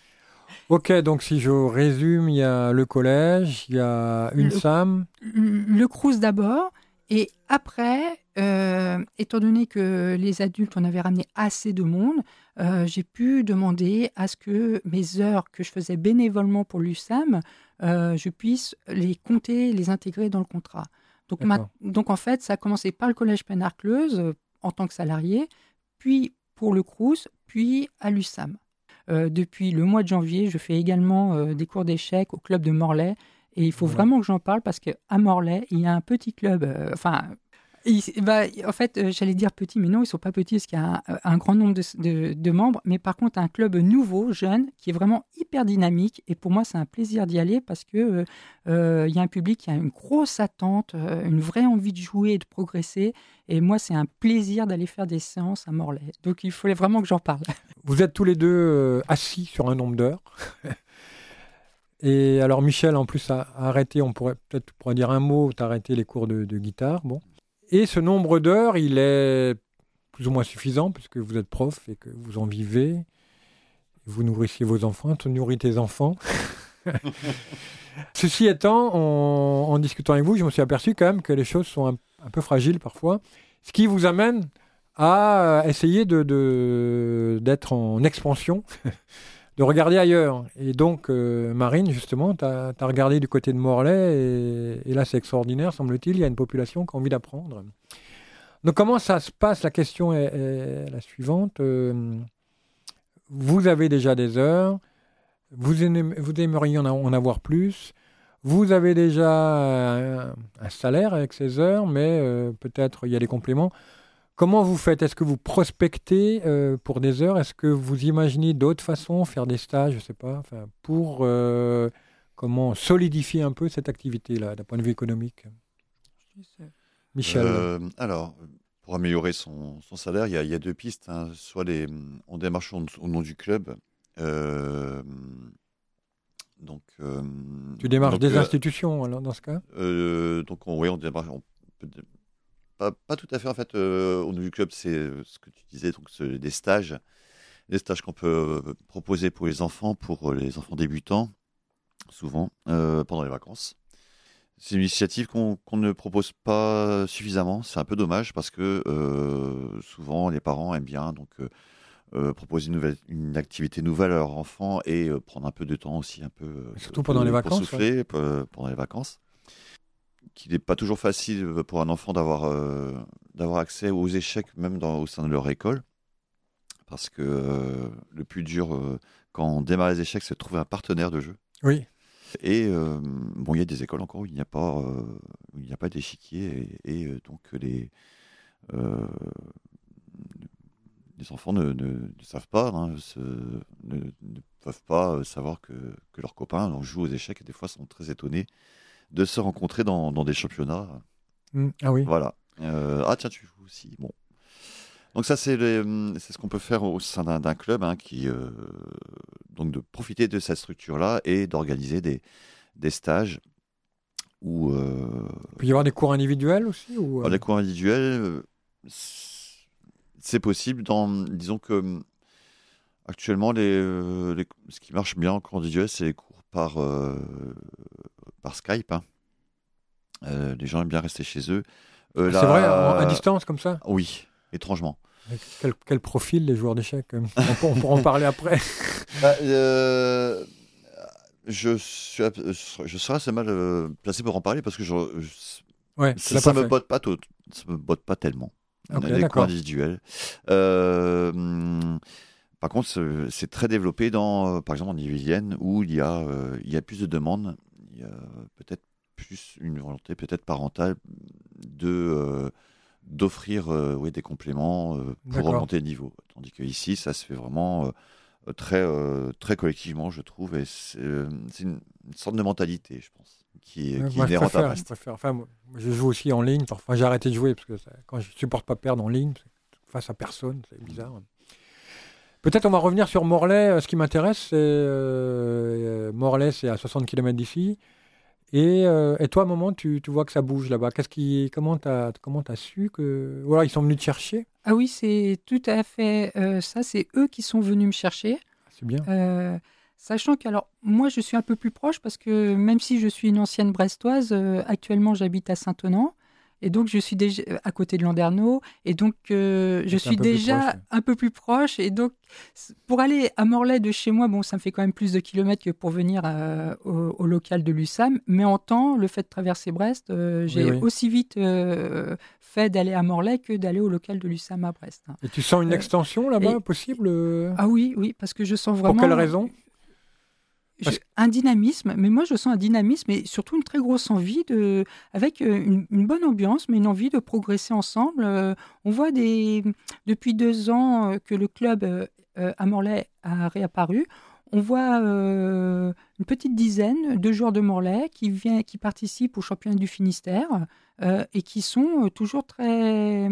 Ok, donc si je résume, il y a le collège, il y a une S A M. Le, le Crous d'abord, et après, euh, étant donné que les adultes, on avait ramené assez de monde, euh, j'ai pu demander à ce que mes heures que je faisais bénévolement pour l'U S A M euh, je puisse les compter, les intégrer dans le contrat. Donc, ma, donc en fait, ça a commencé par le Collège Pénard-Cleuze euh, en tant que salarié, puis pour le Crous, puis à l'U S A M. Euh, depuis le mois de janvier, je fais également euh, des cours d'échecs au club de Morlaix. Et il faut voilà. vraiment que j'en parle parce qu'à Morlaix, il y a un petit club. Euh, enfin, il, bah, en fait, euh, j'allais dire petit, mais non, ils ne sont pas petits parce qu'il y a un, un grand nombre de, de, de membres. Mais par contre, un club nouveau, jeune, qui est vraiment hyper dynamique. Et pour moi, c'est un plaisir d'y aller parce qu'il euh, euh, y a un public qui a une grosse attente, euh, une vraie envie de jouer et de progresser. Et moi, c'est un plaisir d'aller faire des séances à Morlaix. Donc, il fallait vraiment que j'en parle. Vous êtes tous les deux euh, assis sur un nombre d'heures. Et alors, Michel, en plus, a arrêté, on pourrait peut-être pourrait dire un mot, tu as arrêté les cours de, de guitare. Bon. Et ce nombre d'heures, il est plus ou moins suffisant, puisque vous êtes prof et que vous en vivez. Vous nourrissez vos enfants, tu nourris tes enfants. Ceci étant, en, en discutant avec vous, je me suis aperçu quand même que les choses sont un, un peu fragiles parfois. Ce qui vous amène à essayer de, de, d'être en expansion, de regarder ailleurs. Et donc, euh, Marine, justement, tu as regardé du côté de Morlaix, et, et là, c'est extraordinaire, semble-t-il, il y a une population qui a envie d'apprendre. Donc, comment ça se passe? La question est, est la suivante. Euh, vous avez déjà des heures, vous, aimez, vous aimeriez en, en avoir plus, vous avez déjà un, un salaire avec ces heures, mais euh, peut-être il y a des compléments. Comment vous faites? Est-ce que vous prospectez euh, pour des heures? Est-ce que vous imaginez d'autres façons, faire des stages, je ne sais pas, enfin, pour euh, comment solidifier un peu cette activité-là, d'un point de vue économique? Michel. Euh, alors, pour améliorer son, son salaire, il y, y a deux pistes. Hein. Soit les, on démarche au, au nom du club. Euh, donc, euh, tu démarches donc, des euh, institutions alors, dans ce cas euh, Donc, on, oui, on démarche. On peut, Pas, pas tout à fait, en fait, euh, au niveau du club, c'est ce que tu disais, donc des stages, des stages qu'on peut euh, proposer pour les enfants, pour les enfants débutants, souvent, euh, pendant les vacances. C'est une initiative qu'on qu'on ne propose pas suffisamment, c'est un peu dommage, parce que euh, souvent, les parents aiment bien donc, euh, euh, proposer une, nouvelle, une activité nouvelle à leur enfant et euh, prendre un peu de temps aussi, un peu, euh, surtout pendant les vacances, pour souffler, ouais. euh, pendant les vacances. Qu'il n'est pas toujours facile pour un enfant d'avoir euh, d'avoir accès aux échecs, même dans, au sein de leur école. Parce que euh, le plus dur, euh, quand on démarre les échecs, c'est de trouver un partenaire de jeu. Oui. Et euh, bon, il y a des écoles encore où il n'y a pas, euh, où il n'y a pas d'échiquier. Et, et euh, donc, les, euh, les enfants ne, ne, ne savent pas, hein, se, ne, ne peuvent pas savoir que, que leurs copains jouent aux échecs et des fois sont très étonnés de se rencontrer dans, dans des championnats. Mmh, ah oui. Voilà. Euh, ah tiens, tu joues aussi. Bon. Donc ça, c'est, les, c'est ce qu'on peut faire au sein d'un, d'un club, hein, qui, euh, donc de profiter de cette structure-là et d'organiser des, des stages où... Euh, Il peut y avoir des cours individuels aussi ou euh... alors, des cours individuels, euh, c'est possible. Dans, disons que actuellement, les, les, ce qui marche bien en cours individuel, c'est les cours par... Euh, par Skype. Hein. Euh, les gens aiment bien rester chez eux. Euh, c'est là, vrai, à distance comme ça? Oui, étrangement. Quel, quel profil les joueurs d'échecs? On, on pourra en parler après. Bah, euh, je, suis, je serais assez mal euh, placé pour en parler parce que je, je, ouais, ça, ça, me botte pas tout, ça me botte pas tellement. Okay, les cours individuels. Euh, par contre, c'est, c'est très développé dans, par exemple, en Ille-et-Vilaine où il y a, euh, il y a plus de demandes. Il y a peut-être plus une volonté peut-être parentale de euh, d'offrir euh, oui, des compléments euh, pour D'accord. remonter le niveau. Tandis qu'ici, ça se fait vraiment euh, très, euh, très collectivement, je trouve. Et c'est, euh, c'est une, une sorte de mentalité, je pense, qui, ouais, qui moi, est inhérente à Brest. Je préfère. Enfin, moi, je joue aussi en ligne. Parfois, j'ai arrêté de jouer parce que ça, quand je ne supporte pas perdre en ligne, face à personne, c'est bizarre. Mmh. Peut-être on va revenir sur Morlaix. Ce qui m'intéresse, c'est euh, Morlaix, c'est à soixante kilomètres d'ici. Et, euh, et toi, à un moment, tu, tu vois que ça bouge là-bas. Qu'est-ce qui, comment tu as comment t'as su que... Ou alors, ils sont venus te chercher? Ah oui, c'est tout à fait euh, ça. C'est eux qui sont venus me chercher. C'est bien. Euh, sachant que, alors, moi, je suis un peu plus proche parce que même si je suis une ancienne brestoise, euh, actuellement, j'habite à Saint-Tenant. Et donc, je suis déjà à côté de Landerneau. Et donc, euh, je suis déjà proche, ouais. un peu plus proche. Et donc, pour aller à Morlaix de chez moi, bon, ça me fait quand même plus de kilomètres que pour venir euh, au, au local de l'U S A M. Mais en temps, le fait de traverser Brest, euh, j'ai oui, oui. aussi vite euh, fait d'aller à Morlaix que d'aller au local de l'U S A M à Brest. Et tu sens une extension euh, là-bas et... possible euh... Ah oui, oui, parce que je sens vraiment... Pour quelle raison? Je, un dynamisme, mais moi je sens un dynamisme et surtout une très grosse envie, de, avec une, une bonne ambiance, mais une envie de progresser ensemble. Euh, on voit des, depuis deux ans que le club euh, à Morlaix a réapparu. On voit euh, une petite dizaine de joueurs de Morlaix qui, vient, qui participent au championnat du Finistère euh, et qui sont toujours très...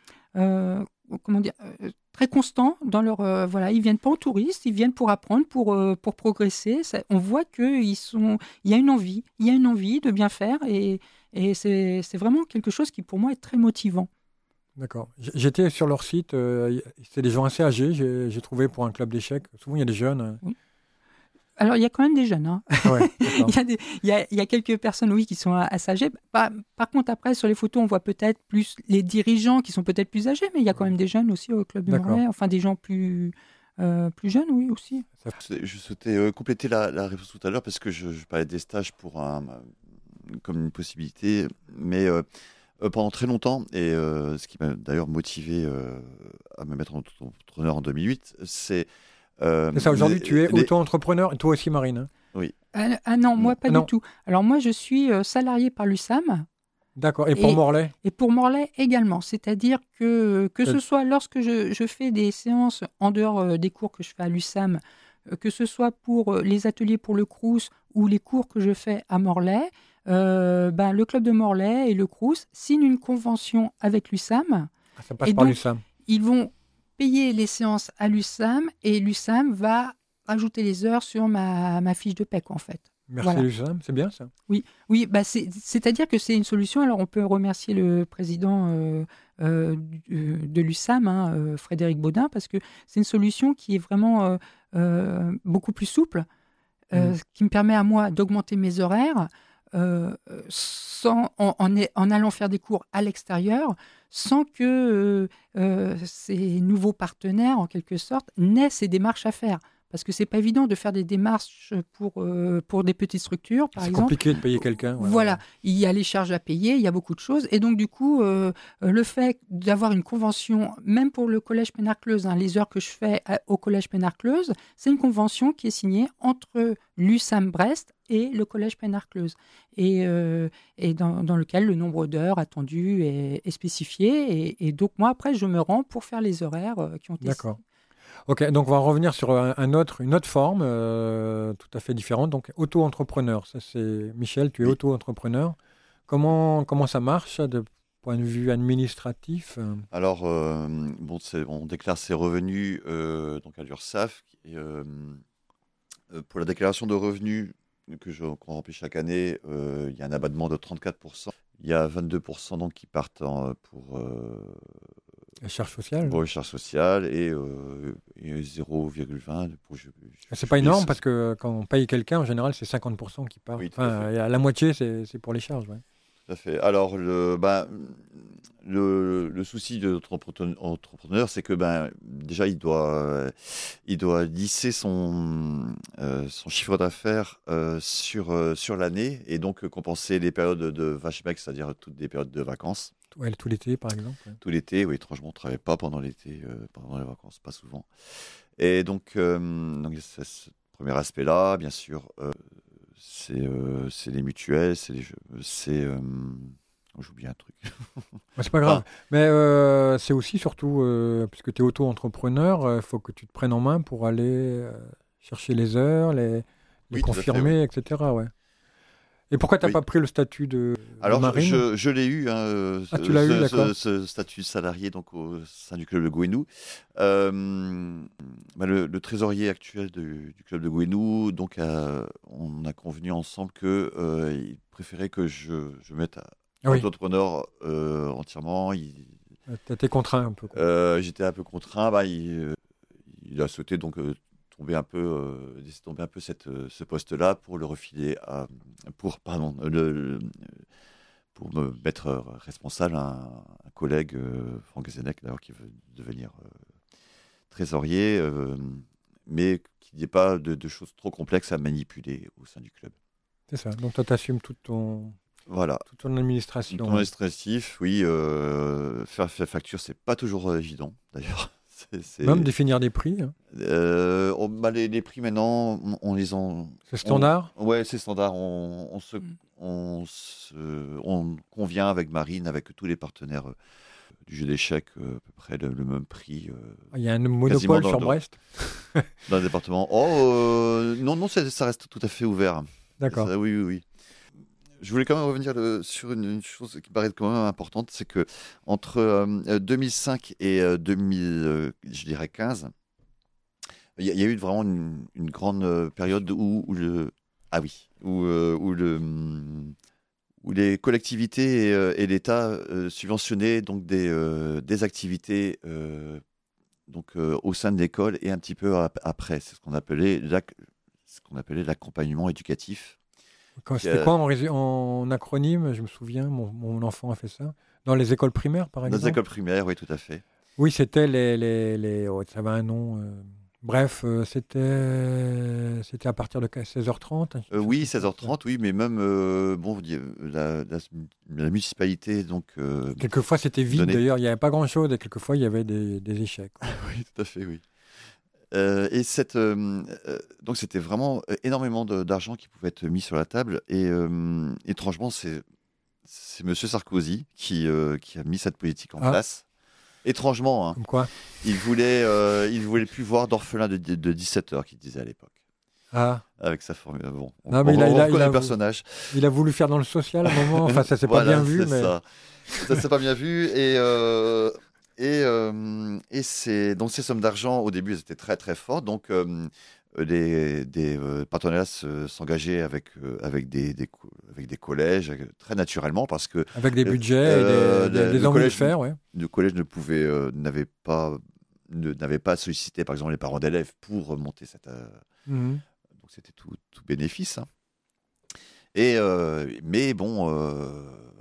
Euh, comment dire euh, très constants dans leur euh, voilà, ils viennent pas en touristes, ils viennent pour apprendre, pour euh, pour progresser. Ça, on voit que ils sont, il y a une envie, il y a une envie de bien faire et et c'est c'est vraiment quelque chose qui pour moi est très motivant. D'accord. J'étais sur leur site, euh, c'est des gens assez âgés, j'ai, j'ai trouvé pour un club d'échecs. Souvent il y a des jeunes. Oui. Alors, il y a quand même des jeunes. Hein. Ouais, il, y a des, il, y a, il y a quelques personnes, oui, qui sont assez âgées. Par, par contre, après, sur les photos, on voit peut-être plus les dirigeants qui sont peut-être plus âgés, mais il y a quand même des jeunes aussi au club de Morlaix. Enfin, des gens plus, euh, plus jeunes, oui, aussi. Je souhaitais euh, compléter la, la réponse tout à l'heure parce que je, je parlais des stages pour un, comme une possibilité, mais euh, pendant très longtemps, et euh, ce qui m'a d'ailleurs motivé euh, à me mettre en entrepreneur en deux mille huit, c'est... Euh, c'est ça, aujourd'hui, les, tu es les... auto-entrepreneur, et toi aussi, Marine. Hein. Oui. Ah, ah non, moi, pas ah, du non. tout. Alors, moi, je suis euh, salarié par l'U S A M. D'accord. Et pour et, Morlaix Et pour Morlaix également. C'est-à-dire que, que ce soit lorsque je, je fais des séances en dehors euh, des cours que je fais à l'U S A M, euh, que ce soit pour euh, les ateliers pour le Crous ou les cours que je fais à Morlaix, euh, ben, le club de Morlaix et le Crous signent une convention avec l'U S A M. Ah, ça passe par l'U S A M. Ils vont payer les séances à l'U S A M et l'U S A M va rajouter les heures sur ma, ma fiche de paie, en fait. Merci voilà. l'U S A M, c'est bien ça. Oui, oui bah c'est, c'est-à-dire que c'est une solution. Alors, on peut remercier le président euh, euh, de l'U S A M, hein, euh, Frédéric Baudin, parce que c'est une solution qui est vraiment euh, euh, beaucoup plus souple, euh, mmh. qui me permet à moi d'augmenter mes horaires euh, sans, en, en, en allant faire des cours à l'extérieur, sans que euh, euh, ces nouveaux partenaires, en quelque sorte, n'aient ces démarches à faire. Parce que ce n'est pas évident de faire des démarches pour, euh, pour des petites structures, par c'est exemple. C'est compliqué de payer quelqu'un. Ouais, voilà, ouais. Il y a les charges à payer, il y a beaucoup de choses. Et donc, du coup, euh, le fait d'avoir une convention, même pour le Collège Pénard-Cleuze, hein, les heures que je fais à, au Collège Pénard-Cleuze, c'est une convention qui est signée entre l'U S A M Brest et le Collège Pénard-Cleuze. Et, euh, et dans, dans lequel le nombre d'heures attendues est, est spécifié. Et, et donc, moi, après, je me rends pour faire les horaires euh, qui ont été D'accord. Ok, donc on va revenir sur un, un autre, une autre forme euh, tout à fait différente. Donc auto-entrepreneur, ça c'est Michel, tu es oui. auto-entrepreneur. Comment, comment ça marche de point de vue administratif? Alors, euh, bon, c'est, on déclare ses revenus euh, donc à l'URSSAF. Et, euh, pour la déclaration de revenus que je, qu'on remplit chaque année, euh, il y a un abattement de trente-quatre pour cent. Il y a vingt-deux pour cent donc, qui partent en, pour... Euh, Les charges sociales. Pour les charges sociales et, euh, et zéro virgule vingt pour je, je, C'est pas énorme parce que quand on paye quelqu'un, en général, c'est cinquante pour cent qui part. Oui, enfin, y a la moitié, c'est, c'est pour les charges. Ouais. Tout à fait. Alors, le, bah, le, le souci de notre entrepreneur, c'est que ben, déjà, il doit, il doit lisser son, euh, son chiffre d'affaires euh, sur, euh, sur l'année et donc compenser les périodes de vache-maigre, c'est-à-dire toutes les périodes de vacances. Ouais, tout l'été, par exemple. Ouais. Tout l'été, oui, étrangement, on ne travaille pas pendant l'été, euh, pendant les vacances, pas souvent. Et donc, euh, donc c'est ce premier aspect-là, bien sûr, euh, c'est, euh, c'est les mutuelles, c'est... Les, c'est euh, oh, j'oublie un truc. Ouais, c'est pas grave. Ah. Mais euh, c'est aussi, surtout, euh, puisque tu es auto-entrepreneur, il euh, faut que tu te prennes en main pour aller euh, chercher les heures, les, les oui, confirmer, fait, oui. et cetera. Ouais. Et pourquoi tu n'as oui. pas pris le statut de, Alors, de marine? je, je l'ai eu, hein, ah, ce, tu l'as ce, eu, d'accord. Ce, ce statut salarié donc, au sein du club de Gouesnou. Euh, bah, le, le trésorier actuel de, du club de Gouesnou, donc, a, on a convenu ensemble qu'il euh, préférait que je, je mette à ah, oui. entrepreneur euh, entièrement. Il, tu étais contraint un peu. Euh, j'étais un peu contraint. Bah, il, il a souhaité donc... Euh, tomber un peu, euh, laisser tomber un peu cette, ce poste-là pour le refiler à, pour, pardon, le, le, pour me mettre responsable un, un collègue, euh, Franck Zenek, d'ailleurs, qui veut devenir euh, trésorier, euh, mais qu'il n'y ait pas de, de choses trop complexes à manipuler au sein du club. C'est ça. Donc toi, tu assumes tout ton... Voilà. Toute ton administration. Tout administratif, oui. Euh, faire la facture, c'est pas toujours euh, évident, d'ailleurs. C'est, c'est... Même définir des prix. Hein. Euh, on, bah, les, les prix, maintenant, on, on les en... C'est standard on, Ouais, c'est standard. On, on, se, on, se, on convient avec Marine, avec tous les partenaires euh, du jeu d'échecs, euh, à peu près le, le même prix. Euh, Il y a un monopole dans, sur dans, Brest dans le département. Oh, euh, non, non, ça, ça reste tout à fait ouvert. D'accord. Ça, oui, oui, oui. Je voulais quand même revenir le, sur une, une chose qui paraît quand même importante, c'est que entre euh, deux mille cinq et euh, deux mille, euh, je dirais quinze, il y, y a eu vraiment une, une grande période où, où le ah oui où, euh, où le où les collectivités et, et l'État euh, subventionnaient donc des euh, des activités euh, donc euh, au sein de l'école et un petit peu ap- après. C'est ce qu'on appelait l'ac- ce qu'on appelait l'accompagnement éducatif. Quand, c'était euh, quoi en, rés- en acronyme? Je me souviens, mon, mon enfant a fait ça. Dans les écoles primaires, par exemple? Dans les écoles primaires, oui, tout à fait. Oui, c'était les... les, les oh, ça avait un nom. Euh, bref, euh, c'était, c'était à partir de seize heures trente. Euh, oui, seize heures trente, oui, mais même, euh, bon, la, la, la municipalité, donc... Euh, quelquefois, c'était vide, donnait... d'ailleurs, il n'y avait pas grand-chose, et quelquefois, il y avait des, des échecs. Oui, tout à fait, oui. Euh, et cette, euh, euh, donc c'était vraiment énormément de, d'argent qui pouvait être mis sur la table. Et euh, étrangement, c'est, c'est M. Sarkozy qui, euh, qui a mis cette politique en ah. place. Étrangement, hein. Comme quoi il voulait, euh, il voulait plus voir d'orphelins de, de dix-sept heures, qu'il disait à l'époque. Ah. Avec sa formule. Bon, on, non, mais on, il a, on il a, reconnaît il a, le personnage. Il a voulu faire dans le social à un moment. Enfin, ça s'est voilà, pas bien vu, mais ça. Ça s'est pas bien vu et. Euh... Et, euh, et c'est, donc ces sommes d'argent, au début, elles étaient très très fortes. Donc euh, les, des euh, partenariats se, s'engageaient avec, euh, avec, des, des, avec des collèges, très naturellement, parce que... Avec des budgets euh, et des, des, des envies de faire, ouais. Le collège ne pouvait, euh, n'avait, pas, ne, n'avait pas sollicité, par exemple, les parents d'élèves pour monter cette... Euh, mmh. Donc c'était tout, tout bénéfice. Hein. Et, euh, mais bon... Euh,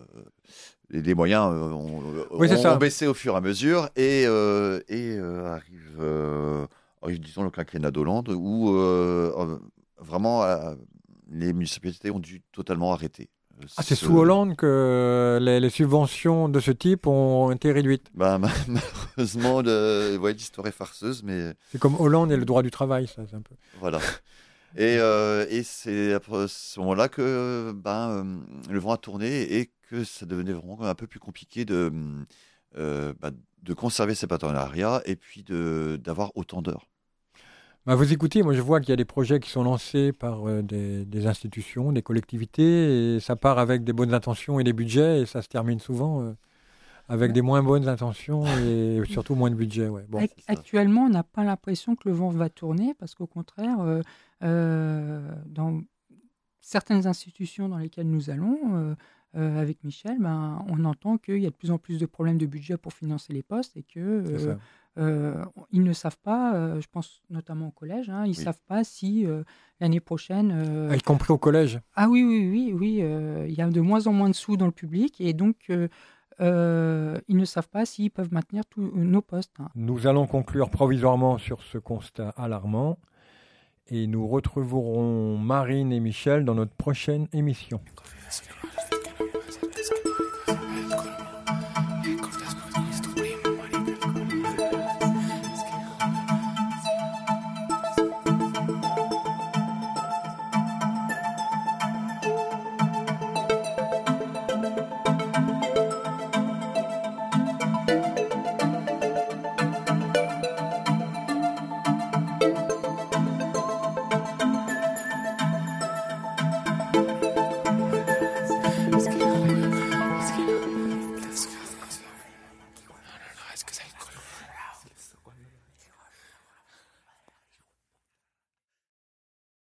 les moyens euh, ont, oui, ont, ont baissé au fur et à mesure et, euh, et euh, arrive, euh, disons, le quinquennat d'Hollande où euh, vraiment euh, les municipalités ont dû totalement arrêter. Ah, c'est ce... sous Hollande que les, les subventions de ce type ont été réduites. Bah, malheureusement, le... ouais, l'histoire est farceuse, mais... C'est comme Hollande et le droit du travail, ça, c'est un peu... Voilà. Et, euh, et c'est à ce moment-là que ben, euh, le vent a tourné et que ça devenait vraiment un peu plus compliqué de, euh, bah, de conserver ces partenariats et puis de, d'avoir autant d'heures. Bah vous écoutez, moi je vois qu'il y a des projets qui sont lancés par euh, des, des institutions, des collectivités, et ça part avec des bonnes intentions et des budgets, et ça se termine souvent euh, avec des moins bonnes intentions et surtout moins de budget. Ouais. Bon. Actuellement, on n'a pas l'impression que le vent va tourner, parce qu'au contraire, euh, euh, dans certaines institutions dans lesquelles nous allons, euh, euh, avec Michel, ben, on entend qu'il y a de plus en plus de problèmes de budget pour financer les postes et que euh, euh, ils ne savent pas, euh, je pense notamment au collège, hein, ils ne oui. savent pas si euh, l'année prochaine... Euh, ah, y compris au collège. Ah oui, oui, oui, oui. Euh, il y a de moins en moins de sous dans le public et donc... Euh, Euh, ils ne savent pas s'ils peuvent maintenir tous nos postes. Hein. Nous allons conclure provisoirement sur ce constat alarmant et nous retrouverons Marine et Michel dans notre prochaine émission.